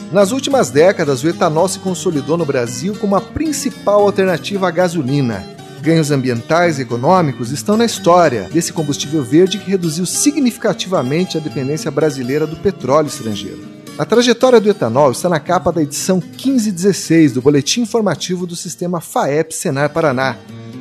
Nas últimas décadas, o etanol se consolidou no Brasil como a principal alternativa à gasolina. Ganhos ambientais e econômicos estão na história desse combustível verde que reduziu significativamente a dependência brasileira do petróleo estrangeiro. A trajetória do etanol está na capa da edição 1516 do Boletim Informativo do Sistema FAEP Senar Paraná.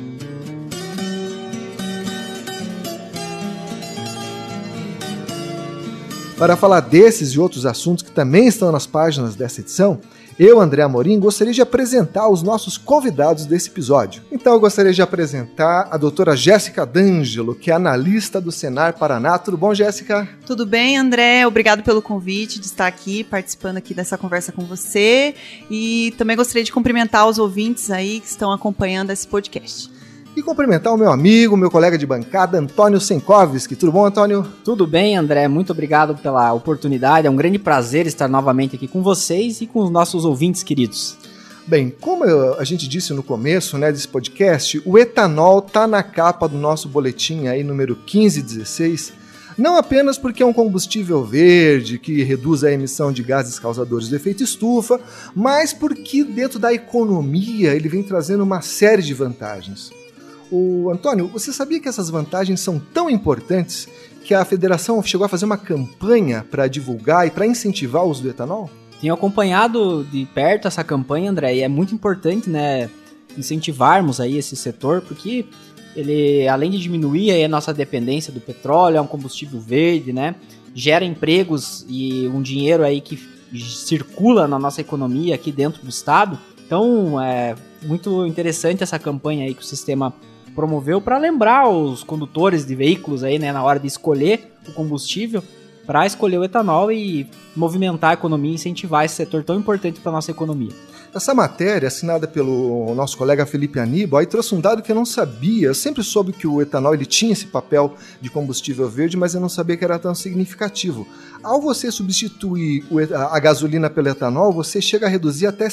Para falar desses e outros assuntos que também estão nas páginas dessa edição, eu, André Amorim, gostaria de apresentar os nossos convidados desse episódio. Então eu gostaria de apresentar a doutora Jéssica D'Angelo, que é analista do Senar Paraná. Tudo bom, Jéssica? Tudo bem, André. Obrigado pelo convite de estar aqui, participando aqui dessa conversa com você. E também gostaria de cumprimentar os ouvintes aí que estão acompanhando esse podcast. E cumprimentar o meu amigo, meu colega de bancada, Antônio Senkovski. Tudo bom, Antônio? Tudo bem, André. Muito obrigado pela oportunidade. É um grande prazer estar novamente aqui com vocês e com os nossos ouvintes queridos. Bem, como a gente disse no começo, desse podcast, o etanol está na capa do nosso boletim aí, número 1516, não apenas porque é um combustível verde que reduz a emissão de gases causadores do efeito estufa, mas porque dentro da economia ele vem trazendo uma série de vantagens. Antônio, você sabia que essas vantagens são tão importantes que a federação chegou a fazer uma campanha para divulgar e para incentivar o uso do etanol? Tenho acompanhado de perto essa campanha, André, e é muito importante, incentivarmos aí esse setor, porque ele, além de diminuir aí a nossa dependência do petróleo, é um combustível verde, gera empregos e um dinheiro aí que circula na nossa economia aqui dentro do estado. Então, é muito interessante essa campanha aí que o sistema promoveu para lembrar os condutores de veículos aí, na hora de escolher o combustível, para escolher o etanol e movimentar a economia e incentivar esse setor tão importante para a nossa economia. Essa matéria, assinada pelo nosso colega Felipe Aníbal, aí trouxe um dado que eu não sabia. Eu sempre soube que o etanol ele tinha esse papel de combustível verde, mas eu não sabia que era tão significativo. Ao você substituir a gasolina pelo etanol, você chega a reduzir até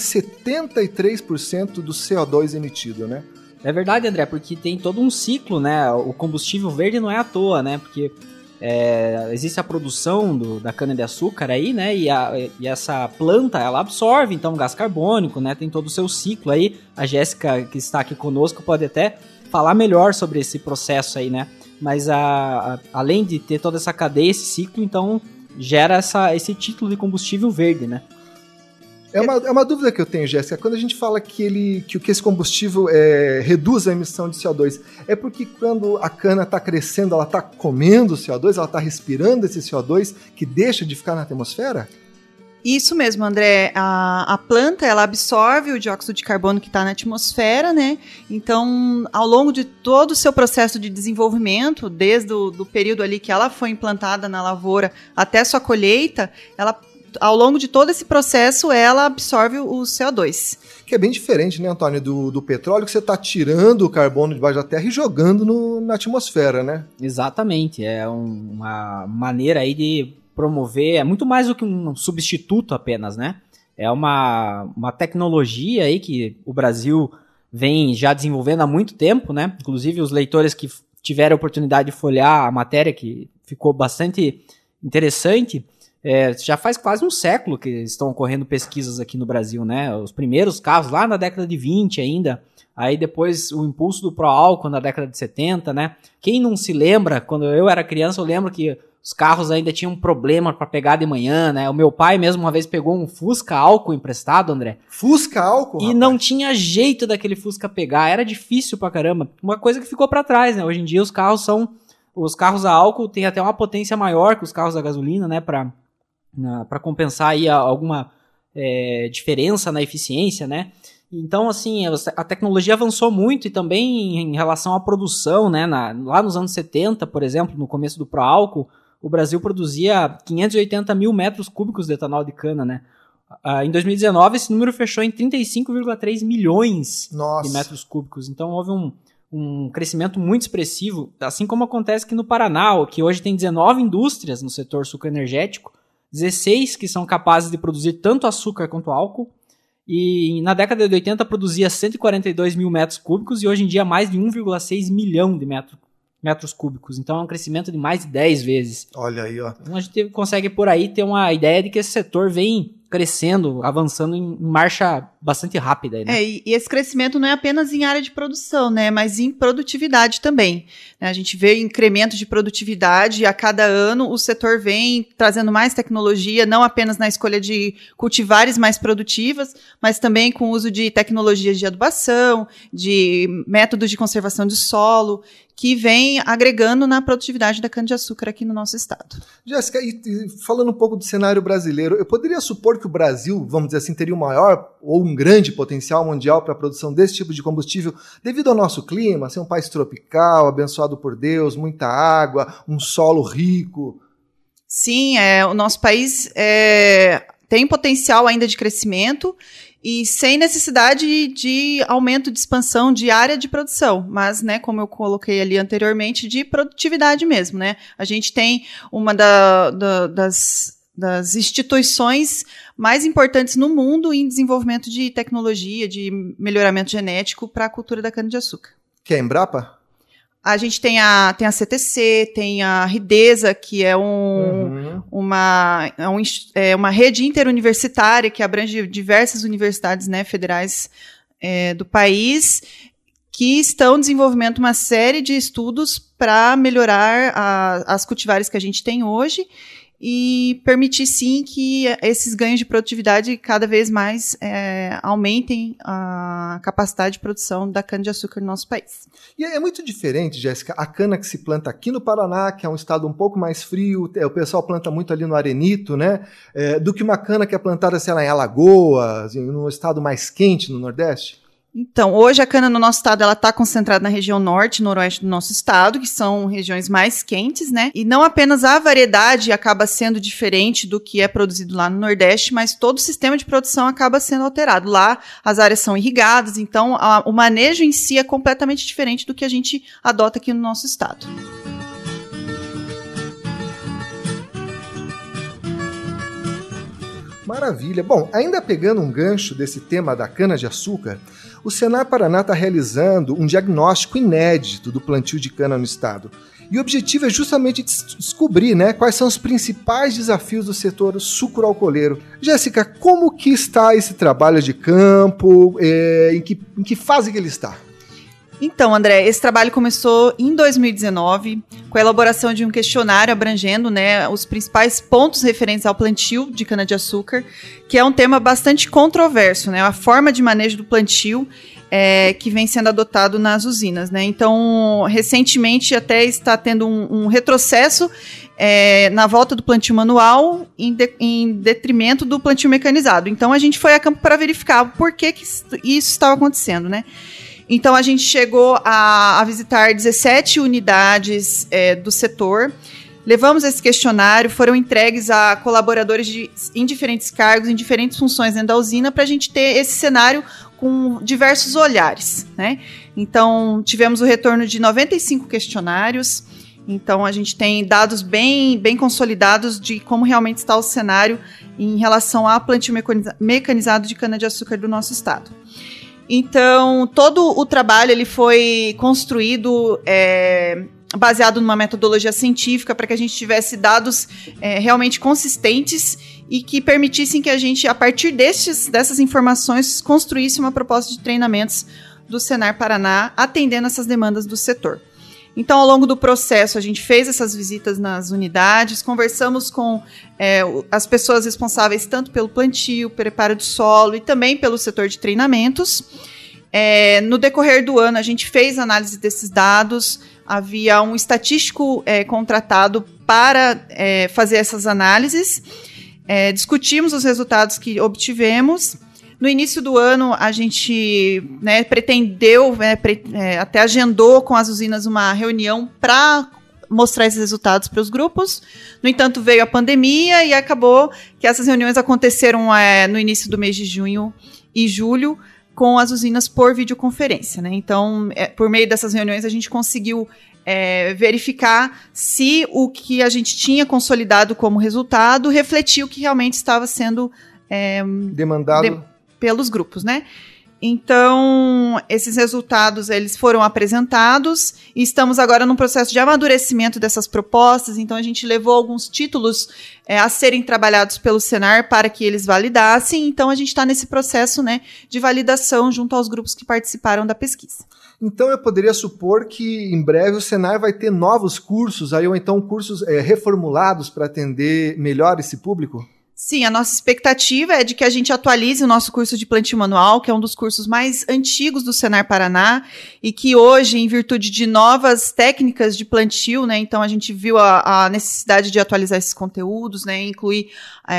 73% do CO2 emitido, É verdade, André, porque tem todo um ciclo, O combustível verde não é à toa, Porque existe a produção da cana-de-açúcar aí, e essa planta, ela absorve, então, gás carbônico, Tem todo o seu ciclo aí. A Jéssica, que está aqui conosco, pode até falar melhor sobre esse processo aí, Mas além de ter toda essa cadeia, esse ciclo, então, gera esse título de combustível verde, É uma dúvida que eu tenho, Jéssica. Quando a gente fala que esse combustível reduz a emissão de CO2, é porque quando a cana está crescendo, ela está comendo o CO2, ela está respirando esse CO2 que deixa de ficar na atmosfera? Isso mesmo, André. A planta, ela absorve o dióxido de carbono que está na atmosfera, Então, ao longo de todo o seu processo de desenvolvimento, desde o período ali que ela foi implantada na lavoura até sua colheita, ao longo de todo esse processo, ela absorve o CO2. Que é bem diferente, Antônio, do petróleo, que você está tirando o carbono debaixo da terra e jogando na atmosfera, Exatamente. É uma maneira aí de promover, é muito mais do que um substituto apenas, É uma tecnologia aí que o Brasil vem já desenvolvendo há muito tempo, Inclusive os leitores que tiveram a oportunidade de folhear a matéria, que ficou bastante interessante. Já faz quase um século que estão ocorrendo pesquisas aqui no Brasil, Os primeiros carros lá na década de 20 ainda, aí depois o impulso do pró-álcool na década de 70, Quem não se lembra, quando eu era criança, eu lembro que os carros ainda tinham um problema para pegar de manhã, O meu pai mesmo uma vez pegou um Fusca álcool emprestado, André. Fusca álcool? E rapaz, não tinha jeito daquele Fusca pegar, era difícil pra caramba. Uma coisa que ficou para trás, Hoje em dia os carros a álcool têm até uma potência maior que os carros a gasolina, para compensar aí alguma diferença na eficiência, Então, assim, a tecnologia avançou muito e também em relação à produção, lá nos anos 70, por exemplo, no começo do pró-álcool, o Brasil produzia 580 mil metros cúbicos de etanol de cana, Em 2019, esse número fechou em 35,3 milhões de metros cúbicos. Então, houve um crescimento muito expressivo, assim como acontece aqui no Paraná, que hoje tem 19 indústrias no setor sucroenergético, 16 que são capazes de produzir tanto açúcar quanto álcool, e na década de 80 produzia 142 mil metros cúbicos e hoje em dia mais de 1,6 milhão de metros cúbicos. Então é um crescimento de mais de 10 vezes. Olha aí, ó. Então a gente consegue por aí ter uma ideia de que esse setor vem crescendo, avançando em marcha bastante rápida. Né? E esse crescimento não é apenas em área de produção, né, mas em produtividade também. A gente vê incremento de produtividade a cada ano, o setor vem trazendo mais tecnologia, não apenas na escolha de cultivares mais produtivas, mas também com o uso de tecnologias de adubação, de métodos de conservação de solo, que vem agregando na produtividade da cana-de-açúcar aqui no nosso estado. Jéssica, e falando um pouco do cenário brasileiro, eu poderia supor que o Brasil, vamos dizer assim, teria um maior ou um grande potencial mundial para a produção desse tipo de combustível devido ao nosso clima, ser um país tropical, abençoado por Deus, muita água, um solo rico? Sim, o nosso país tem potencial ainda de crescimento e sem necessidade de aumento de expansão de área de produção, mas, né, como eu coloquei ali anteriormente, de produtividade mesmo, né? A gente tem uma das instituições mais importantes no mundo em desenvolvimento de tecnologia, de melhoramento genético para a cultura da cana-de-açúcar. Que é a Embrapa? A gente tem a CTC, tem a Ridesa, que é uma rede interuniversitária que abrange diversas universidades, né, federais do país, que estão desenvolvendo uma série de estudos para melhorar as cultivares que a gente tem hoje e permitir, sim, que esses ganhos de produtividade cada vez mais aumentem a capacidade de produção da cana-de-açúcar no nosso país. E é muito diferente, Jéssica, a cana que se planta aqui no Paraná, que é um estado um pouco mais frio, o pessoal planta muito ali no Arenito, né, do que uma cana que é plantada, sei lá, em Alagoas, num estado mais quente no Nordeste? Então, hoje a cana no nosso estado ela está concentrada na região norte e noroeste do nosso estado, que são regiões mais quentes, né? E não apenas a variedade acaba sendo diferente do que é produzido lá no Nordeste, mas todo o sistema de produção acaba sendo alterado. Lá as áreas são irrigadas, então o manejo em si é completamente diferente do que a gente adota aqui no nosso estado. Maravilha. Bom, ainda pegando um gancho desse tema da cana-de-açúcar, o Senar Paraná está realizando um diagnóstico inédito do plantio de cana no estado. E o objetivo é justamente descobrir, né, quais são os principais desafios do setor sucroalcooleiro. Jéssica, como que está esse trabalho de campo? Em que fase que ele está? Então, André, esse trabalho começou em 2019, com a elaboração de um questionário abrangendo, né, os principais pontos referentes ao plantio de cana-de-açúcar, que é um tema bastante controverso, né, a forma de manejo do plantio que vem sendo adotado nas usinas, né. Então, recentemente até está tendo um retrocesso na volta do plantio manual em detrimento do plantio mecanizado. Então, a gente foi a campo para verificar por que isso estava acontecendo, né. Então, a gente chegou a visitar 17 unidades do setor, levamos esse questionário, foram entregues a colaboradores em diferentes cargos, em diferentes funções dentro da usina, para a gente ter esse cenário com diversos olhares, né? Então, tivemos o retorno de 95 questionários, então a gente tem dados bem consolidados de como realmente está o cenário em relação ao plantio mecanizado de cana-de-açúcar do nosso estado. Então, todo o trabalho ele foi construído baseado numa metodologia científica para que a gente tivesse dados realmente consistentes e que permitissem que a gente, a partir dessas informações, construísse uma proposta de treinamentos do Senar Paraná atendendo essas demandas do setor. Então, ao longo do processo, a gente fez essas visitas nas unidades, conversamos com as pessoas responsáveis tanto pelo plantio, preparo do solo e também pelo setor de treinamentos. No decorrer do ano, a gente fez análise desses dados, havia um estatístico contratado para fazer essas análises, discutimos os resultados que obtivemos. No início do ano, a gente pretendeu, até agendou com as usinas uma reunião para mostrar esses resultados para os grupos. No entanto, veio a pandemia e acabou que essas reuniões aconteceram no início do mês de junho e julho com as usinas por videoconferência, né? Então, por meio dessas reuniões, a gente conseguiu verificar se o que a gente tinha consolidado como resultado refletia o que realmente estava sendo demandado pelos grupos, né? Então, esses resultados eles foram apresentados e estamos agora num processo de amadurecimento dessas propostas. Então, a gente levou alguns títulos a serem trabalhados pelo Senar para que eles validassem. Então, a gente está nesse processo, né, de validação junto aos grupos que participaram da pesquisa. Então, eu poderia supor que em breve o Senar vai ter novos cursos, aí, ou então cursos reformulados para atender melhor esse público? Sim, a nossa expectativa é de que a gente atualize o nosso curso de plantio manual, que é um dos cursos mais antigos do Senar Paraná, e que hoje, em virtude de novas técnicas de plantio, né, então a gente viu a necessidade de atualizar esses conteúdos, né, incluir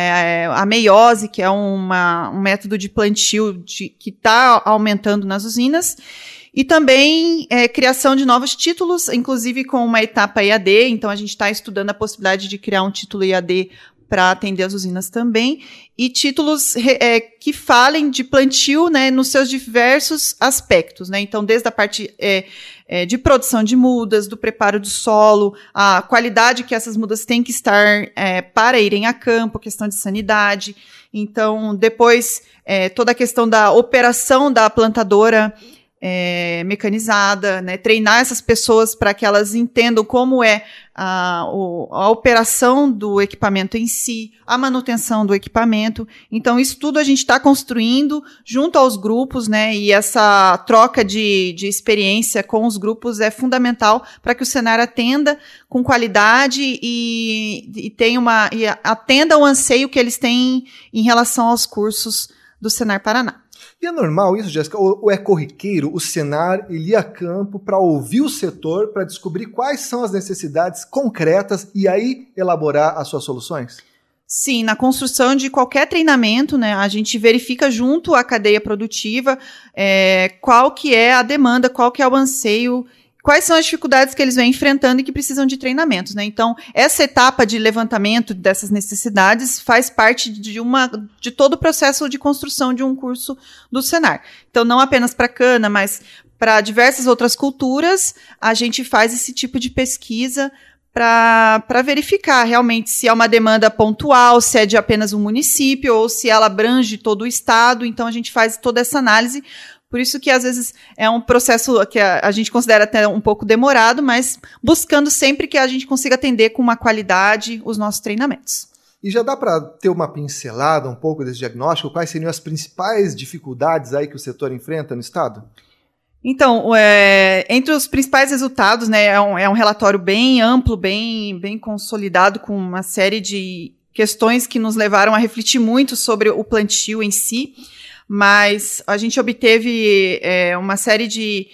a meiose, que é um método de plantio que está aumentando nas usinas, e também criação de novos títulos, inclusive com uma etapa EAD, então a gente está estudando a possibilidade de criar um título EAD para atender as usinas também, e títulos que falem de plantio, né, nos seus diversos aspectos, né, então desde a parte de produção de mudas, do preparo do solo, a qualidade que essas mudas têm que estar para irem a campo, questão de sanidade, então depois toda a questão da operação da plantadora mecanizada, né, treinar essas pessoas para que elas entendam como é a operação do equipamento em si, a manutenção do equipamento. Então, isso tudo a gente está construindo junto aos grupos, né, e essa troca de experiência com os grupos é fundamental para que o Senar atenda com qualidade e atenda o anseio que eles têm em relação aos cursos do Senar Paraná. E é normal isso, Jéssica? Ou é corriqueiro o Senar ir a campo para ouvir o setor, para descobrir quais são as necessidades concretas e aí elaborar as suas soluções? Sim, na construção de qualquer treinamento, né, a gente verifica junto à cadeia produtiva qual que é a demanda, qual que é o anseio, quais são as dificuldades que eles vêm enfrentando e que precisam de treinamentos, né? Então, essa etapa de levantamento dessas necessidades faz parte de todo o processo de construção de um curso do Senar. Então, não apenas para cana, mas para diversas outras culturas, a gente faz esse tipo de pesquisa para verificar realmente se é uma demanda pontual, se é de apenas um município ou se ela abrange todo o estado. Então, a gente faz toda essa análise. Por isso que, às vezes, é um processo que a gente considera até um pouco demorado, mas buscando sempre que a gente consiga atender com uma qualidade os nossos treinamentos. E já dá para ter uma pincelada um pouco desse diagnóstico? Quais seriam as principais dificuldades aí que o setor enfrenta no estado? Então, entre os principais resultados, né, é um relatório bem amplo, bem consolidado, com uma série de questões que nos levaram a refletir muito sobre o plantio em si. Mas a gente obteve uma série de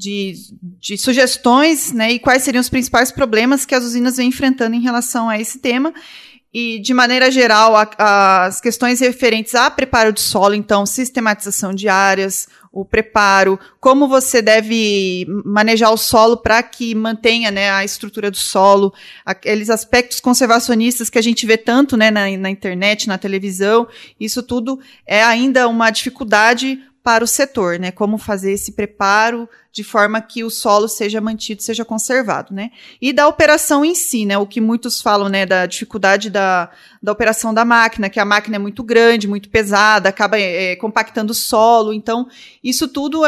sugestões, né, e quais seriam os principais problemas que as usinas vêm enfrentando em relação a esse tema. E, de maneira geral, as questões referentes a preparo do solo, então, sistematização de áreas, o preparo, como você deve manejar o solo para que mantenha, né, a estrutura do solo, aqueles aspectos conservacionistas que a gente vê tanto, né, na internet, na televisão, isso tudo é ainda uma dificuldade para o setor, né, como fazer esse preparo de forma que o solo seja mantido, seja conservado, né, e da operação em si, né, o que muitos falam, né, da dificuldade da operação da máquina, que a máquina é muito grande, muito pesada, acaba compactando o solo, então isso tudo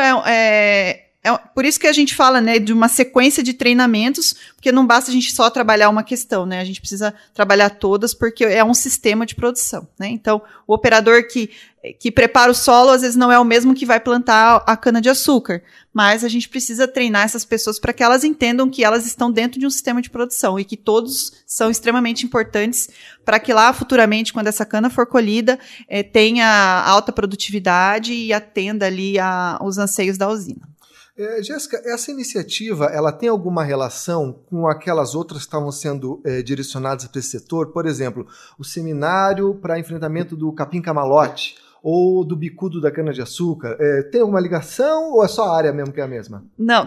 por isso que a gente fala, né, de uma sequência de treinamentos, porque não basta a gente só trabalhar uma questão, né, a gente precisa trabalhar todas, porque é um sistema de produção, né, então o operador que prepara o solo, às vezes não é o mesmo que vai plantar a cana-de-açúcar, mas a gente precisa treinar essas pessoas para que elas entendam que elas estão dentro de um sistema de produção e que todos são extremamente importantes para que lá futuramente, quando essa cana for colhida, tenha alta produtividade e atenda ali os anseios da usina. Jéssica, essa iniciativa, ela tem alguma relação com aquelas outras que estavam sendo direcionadas para esse setor? Por exemplo, o seminário para enfrentamento do capim-camalote ou do bicudo da cana-de-açúcar. Tem alguma ligação ou é só a área mesmo que é a mesma? Não,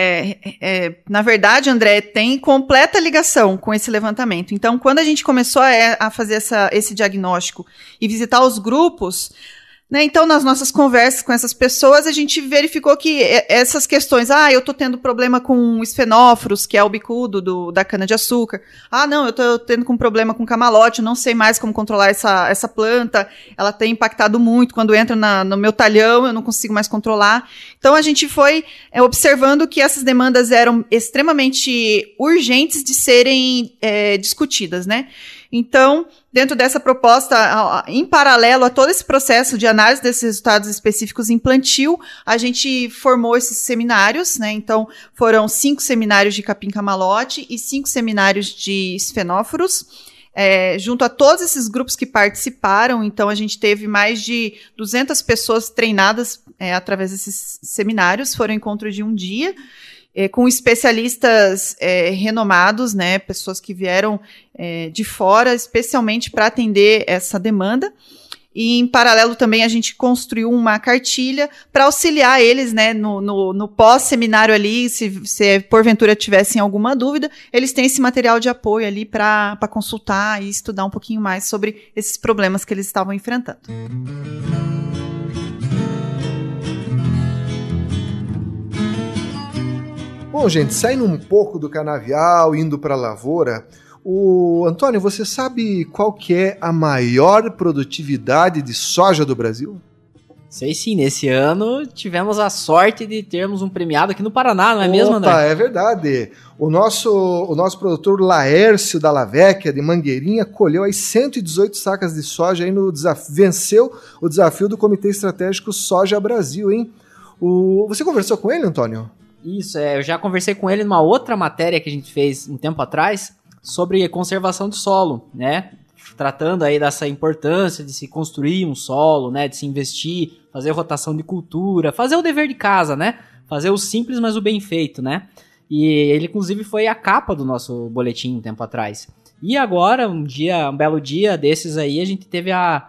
na verdade, André, tem completa ligação com esse levantamento. Então, quando a gente começou a fazer esse diagnóstico e visitar os grupos, Né? Então, nas nossas conversas com essas pessoas, a gente verificou que essas questões, eu estou tendo problema com esfenóforos, que é o bicudo da cana-de-açúcar. Não, eu estou tendo problema com camalote, eu não sei mais como controlar essa planta, ela tem impactado muito, quando entra no meu talhão, eu não consigo mais controlar. Então, a gente foi observando que essas demandas eram extremamente urgentes de serem discutidas, né? Então, dentro dessa proposta, em paralelo a todo esse processo de análise desses resultados específicos em plantio, a gente formou esses seminários, né? Então, foram 5 seminários de capim-camalote e 5 seminários de esfenóforos, junto a todos esses grupos que participaram. Então, a gente teve mais de 200 pessoas treinadas através desses seminários, foram encontros de um dia, com especialistas renomados, né, pessoas que vieram de fora, especialmente para atender essa demanda. E, em paralelo, também a gente construiu uma cartilha para auxiliar eles, né, no pós-seminário ali, se porventura tivessem alguma dúvida, eles têm esse material de apoio ali para consultar e estudar um pouquinho mais sobre esses problemas que eles estavam enfrentando. Bom, gente, saindo um pouco do canavial, indo para a lavoura, Antônio, você sabe qual que é a maior produtividade de soja do Brasil? Sei sim, nesse ano tivemos a sorte de termos um premiado aqui no Paraná, não é mesmo, André? É verdade. O nosso produtor Laércio da Lavecchia, de Mangueirinha, colheu aí 118 sacas de soja, aí venceu o desafio do Comitê Estratégico Soja Brasil, hein? Você conversou com ele, Antônio? Isso, eu já conversei com ele numa outra matéria que a gente fez um tempo atrás sobre conservação de solo, né? Tratando aí dessa importância de se construir um solo, né? De se investir, fazer rotação de cultura, fazer o dever de casa, né? Fazer o simples, mas o bem feito, né? E ele, inclusive, foi a capa do nosso boletim um tempo atrás. E agora, um belo dia desses aí, a gente teve a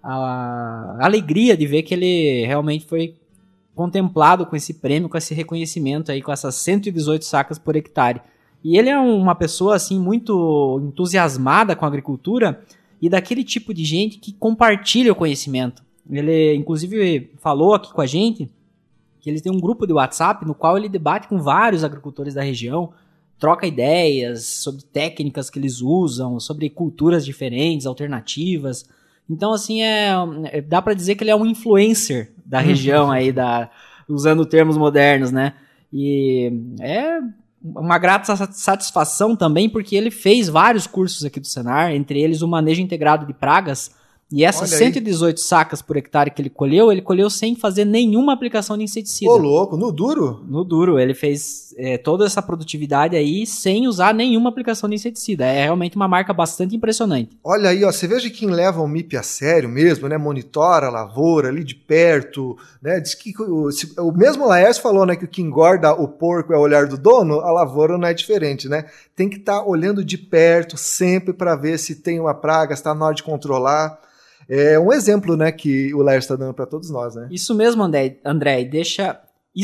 alegria de ver que ele realmente foi contemplado com esse prêmio, com esse reconhecimento aí, com essas 118 sacas por hectare. E ele é uma pessoa, assim, muito entusiasmada com a agricultura e daquele tipo de gente que compartilha o conhecimento. Ele, inclusive, falou aqui com a gente que ele tem um grupo de WhatsApp no qual ele debate com vários agricultores da região, troca ideias sobre técnicas que eles usam, sobre culturas diferentes, alternativas. Então, assim, dá para dizer que ele é um influencer da região aí, usando termos modernos, né? E é uma grata satisfação também, porque ele fez vários cursos aqui do Senar, entre eles o manejo integrado de pragas, e essas 118 sacas por hectare que ele colheu sem fazer nenhuma aplicação de inseticida. Ô, louco, no duro? No duro, ele fez toda essa produtividade aí sem usar nenhuma aplicação de inseticida. É realmente uma marca bastante impressionante. Olha aí, ó, você veja quem leva o MIP a sério mesmo, né? Monitora a lavoura ali de perto, né? Diz que o mesmo Laércio falou, né, que o que engorda o porco é o olhar do dono, a lavoura não é diferente, né? Tem que estar olhando de perto sempre para ver se tem uma praga, se está na hora de controlar. É um exemplo, né, que o Laércio está dando para todos nós, né? Isso mesmo, André. Deixa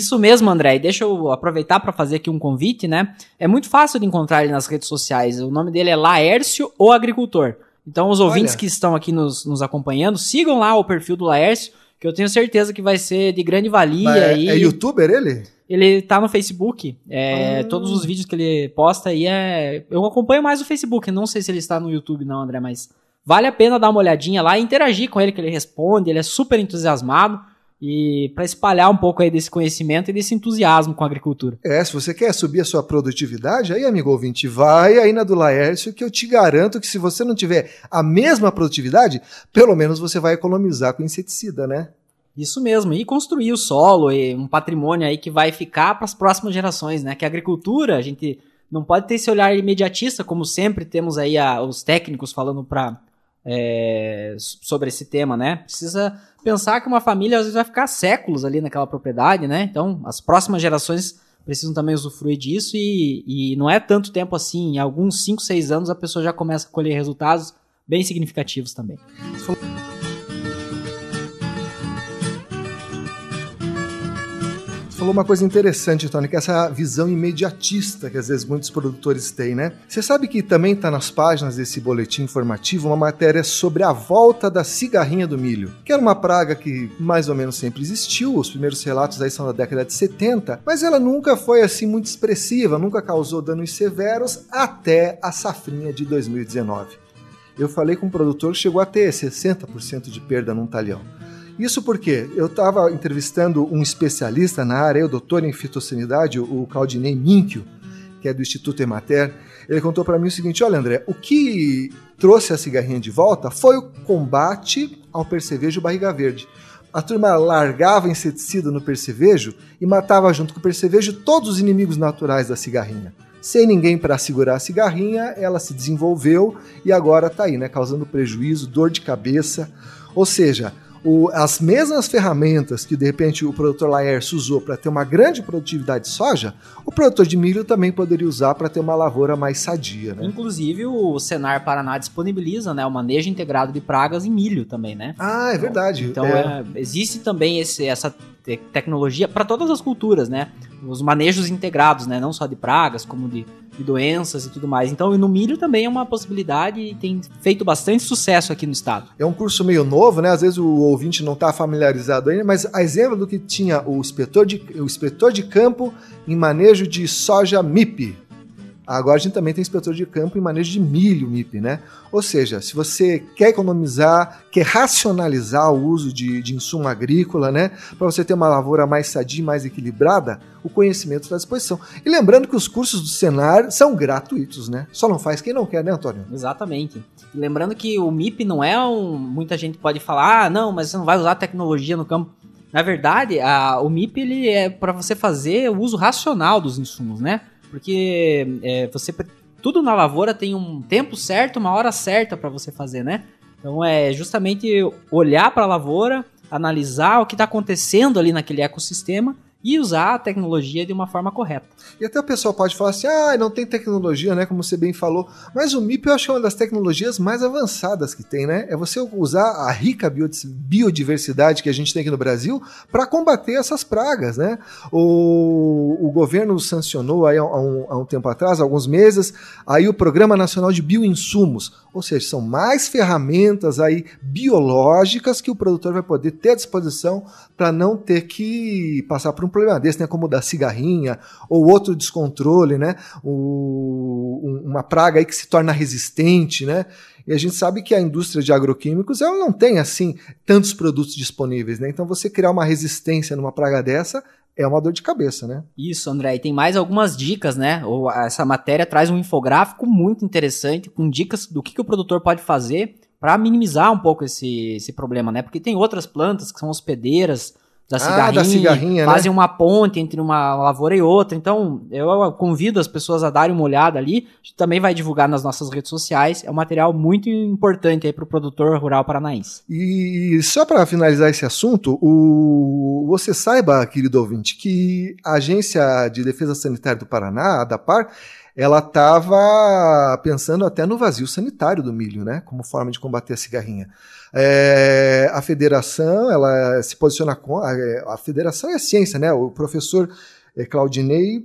eu aproveitar para fazer aqui um convite, né? É muito fácil de encontrar ele nas redes sociais. O nome dele é Laércio, o Agricultor. Então, os ouvintes que estão aqui nos acompanhando, sigam lá o perfil do Laércio, que eu tenho certeza que vai ser de grande valia. É youtuber ele? Ele tá no Facebook. Todos os vídeos que ele posta aí eu acompanho mais o Facebook. Não sei se ele está no YouTube não, André, mas vale a pena dar uma olhadinha lá e interagir com ele, que ele responde. Ele é super entusiasmado. E para espalhar um pouco aí desse conhecimento e desse entusiasmo com a agricultura. Se você quer subir a sua produtividade, aí, amigo ouvinte, vai aí na do Laércio, que eu te garanto que se você não tiver a mesma produtividade, pelo menos você vai economizar com inseticida, né? Isso mesmo, e construir o solo, e um patrimônio aí que vai ficar para as próximas gerações, né? Que a agricultura, a gente não pode ter esse olhar imediatista, como sempre temos aí os técnicos falando sobre esse tema, né? Precisa pensar que uma família às vezes vai ficar séculos ali naquela propriedade, né? Então, as próximas gerações precisam também usufruir disso e não é tanto tempo assim, em alguns 5, 6 anos a pessoa já começa a colher resultados bem significativos também. Você falou falou uma coisa interessante, Tony, que é essa visão imediatista que às vezes muitos produtores têm, né? Você sabe que também está nas páginas desse boletim informativo uma matéria sobre a volta da cigarrinha do milho, que era uma praga que mais ou menos sempre existiu, os primeiros relatos aí são da década de 70, mas ela nunca foi assim muito expressiva, nunca causou danos severos até a safrinha de 2019. Eu falei com um produtor que chegou a ter 60% de perda num talhão. Isso porque eu estava entrevistando um especialista na área, o doutor em fitossanidade, o Claudinei Minchio, que é do Instituto Emater. Ele contou para mim o seguinte: olha, André, o que trouxe a cigarrinha de volta foi o combate ao percevejo barriga verde. A turma largava inseticida no percevejo e matava junto com o percevejo todos os inimigos naturais da cigarrinha. Sem ninguém para segurar a cigarrinha, ela se desenvolveu e agora está aí, né, causando prejuízo, dor de cabeça. Ou seja, as mesmas ferramentas que de repente o produtor Laércio usou para ter uma grande produtividade de soja, o produtor de milho também poderia usar para ter uma lavoura mais sadia, né? Inclusive o Senar Paraná disponibiliza, né, o manejo integrado de pragas em milho também, né? Ah, é verdade. Então existe também essa tecnologia para todas as culturas, né? Os manejos integrados, né? Não só de pragas, como de doenças e tudo mais. Então, no milho também é uma possibilidade e tem feito bastante sucesso aqui no estado. É um curso meio novo, né? Às vezes o ouvinte não está familiarizado ainda, mas a exemplo do que tinha o inspetor de campo em manejo de soja MIP. Agora a gente também tem inspetor de campo em manejo de milho MIP, né? Ou seja, se você quer economizar, quer racionalizar o uso de insumo agrícola, né? Para você ter uma lavoura mais sadia e mais equilibrada, o conhecimento está à disposição. E lembrando que os cursos do Senar são gratuitos, né? Só não faz quem não quer, né, Antônio? Exatamente. E lembrando que o MIP não é muita gente pode falar, não, mas você não vai usar tecnologia no campo. Na verdade, o MIP ele é para você fazer o uso racional dos insumos, né? Porque tudo na lavoura tem um tempo certo, uma hora certa para você fazer, né? Então é justamente olhar para a lavoura, analisar o que está acontecendo ali naquele ecossistema e usar a tecnologia de uma forma correta. E até o pessoal pode falar assim, não tem tecnologia, né, como você bem falou, mas o MIP eu acho que é uma das tecnologias mais avançadas que tem, né? É você usar a rica biodiversidade que a gente tem aqui no Brasil para combater essas pragas, né? O governo sancionou aí há um tempo atrás, alguns meses, aí o Programa Nacional de Bioinsumos, ou seja, são mais ferramentas aí biológicas que o produtor vai poder ter à disposição para não ter que passar por um problema desse, né, como o da cigarrinha ou outro descontrole, né, uma praga aí que se torna resistente, né, e a gente sabe que a indústria de agroquímicos ela não tem assim tantos produtos disponíveis, né, então você criar uma resistência numa praga dessa é uma dor de cabeça, né? Isso, André, e tem mais algumas dicas, né? Essa matéria traz um infográfico muito interessante com dicas do que o produtor pode fazer para minimizar um pouco esse problema, né? Porque tem outras plantas que são hospedeiras da cigarrinha, fazem, né, uma ponte entre uma lavoura e outra. Então, eu convido as pessoas a darem uma olhada ali. A gente também vai divulgar nas nossas redes sociais. É um material muito importante aí para o produtor rural paranaense. E só para finalizar esse assunto, você saiba, querido ouvinte, que a Agência de Defesa Sanitária do Paraná, a ADAPAR, ela estava pensando até no vazio sanitário do milho, né, como forma de combater a cigarrinha. A federação, ela se posiciona com a federação é a ciência, né? O professor Claudinei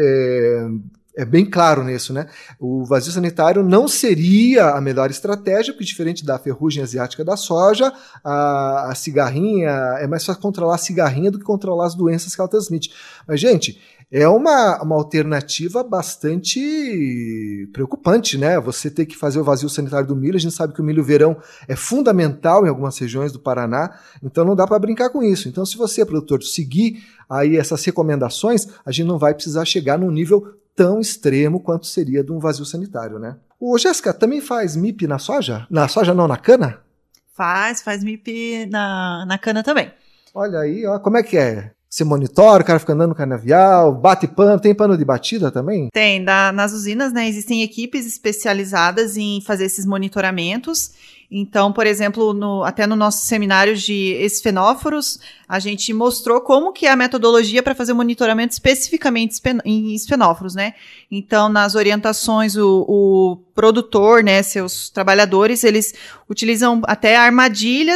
é bem claro nisso, né? O vazio sanitário não seria a melhor estratégia, porque diferente da ferrugem asiática da soja, a cigarrinha é mais fácil controlar a cigarrinha do que controlar as doenças que ela transmite. Mas, gente, é uma alternativa bastante preocupante, né? Você ter que fazer o vazio sanitário do milho. A gente sabe que o milho verão é fundamental em algumas regiões do Paraná, então não dá para brincar com isso. Então, se você, produtor, seguir aí essas recomendações, a gente não vai precisar chegar num nível tão extremo quanto seria de um vazio sanitário, né? Ô, Jéssica, também faz MIP na soja? Na soja não, na cana? Faz MIP na cana também. Olha aí, ó, como é que é? Você monitora, o cara fica andando no canavial, bate pano, tem pano de batida também? Tem, nas usinas, né, existem equipes especializadas em fazer esses monitoramentos. Então, por exemplo, até no nosso seminário de esfenóforos, a gente mostrou como que é a metodologia para fazer o monitoramento especificamente em esfenóforos, né? Então, nas orientações, o produtor, né, seus trabalhadores, eles utilizam até armadilhas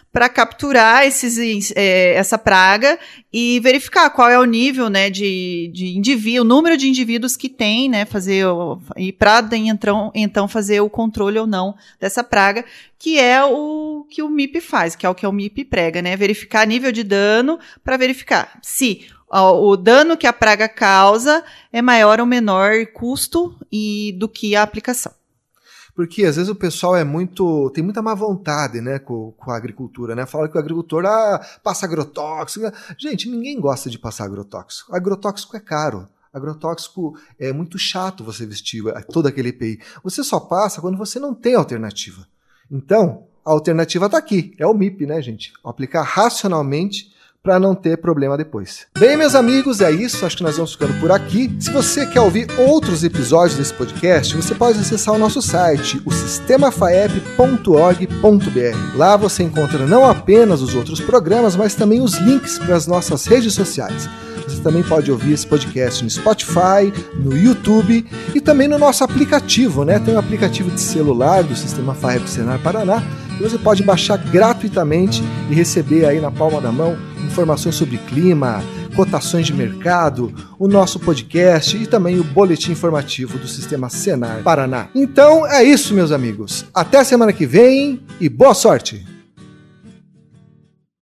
para capturar essa praga e verificar qual é o nível, né, de indivíduo, o número de indivíduos que tem, né, para então fazer o controle ou não dessa praga, que é o que o MIP faz, que é o que o MIP prega, né, verificar nível de dano para verificar se o dano que a praga causa é maior ou menor custo do que a aplicação. Porque às vezes o pessoal tem muita má vontade, né, com a agricultura, né? Fala que o agricultor passa agrotóxico. Gente, ninguém gosta de passar agrotóxico. Agrotóxico é caro. Agrotóxico é muito chato você vestir todo aquele EPI. Você só passa quando você não tem alternativa. Então, a alternativa está aqui. É o MIP, né, gente? Aplicar racionalmente para não ter problema depois. Bem, meus amigos, é isso. Acho que nós vamos ficando por aqui. Se você quer ouvir outros episódios desse podcast, você pode acessar o nosso site, o sistemafaep.org.br. Lá você encontra não apenas os outros programas, mas também os links para as nossas redes sociais. Você também pode ouvir esse podcast no Spotify, no YouTube e também no nosso aplicativo, né? Tem um aplicativo de celular do Sistema FAEP Senar Paraná, que você pode baixar gratuitamente e receber aí na palma da mão informações sobre clima, cotações de mercado, o nosso podcast e também o boletim informativo do Sistema Senar Paraná. Então é isso, meus amigos. Até semana que vem e boa sorte!